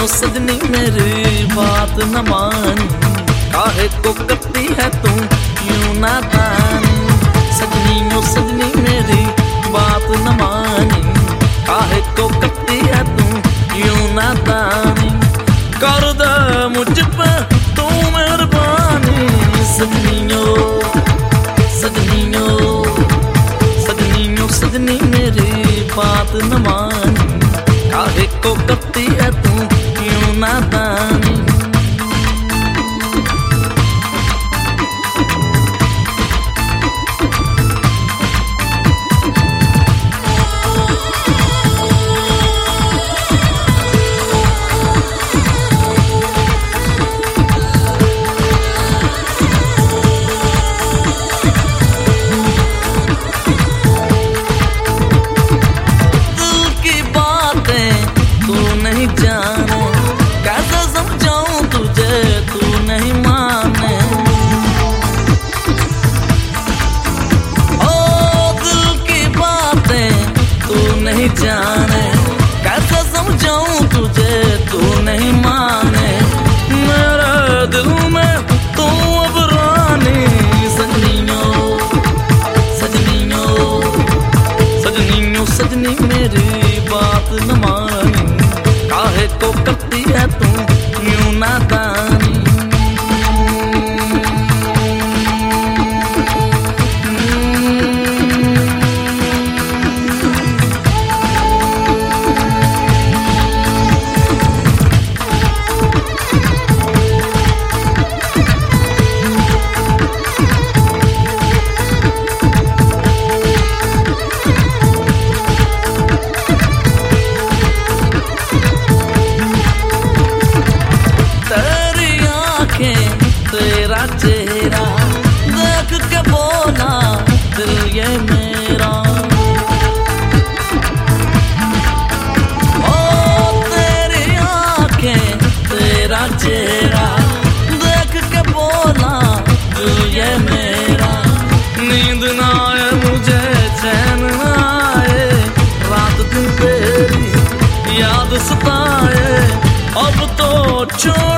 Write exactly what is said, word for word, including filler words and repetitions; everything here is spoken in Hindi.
सजनी मेरी बात न मानी, काहे को करती है तू यूं नादानी। सजनी ओ सजनी मेरी बात न मानी, काहे को करती है तू यूं नादानी। कर दे मुझ पे तू मेहरबानी। सजनी ओ सजनी ओ सजनी ओ सजनी मेरी बात न मानी, काहे को करती है तू यूं नादानी। जाने कैसे समझाऊं तुझे, तू नहीं माने। ओ दिल की बातें तू नहीं जाने, कैसे समझाऊं तुझे, तू नहीं माने। मेरे दिल में तू अब रानी। सजनियों सजनियों सजनियों सजनी मेरी बात न मानी, काहे को करती है तू यूं नादानी। तेरा चेहरा देख के बोला दिल ये मेरा। ओ तेरी आंखें तेरा चेहरा देख के बोला दिल ये मेरा। नींद ना आए मुझे चैन ना आए, रात दिन तेरी याद सताए। अब तो छोड़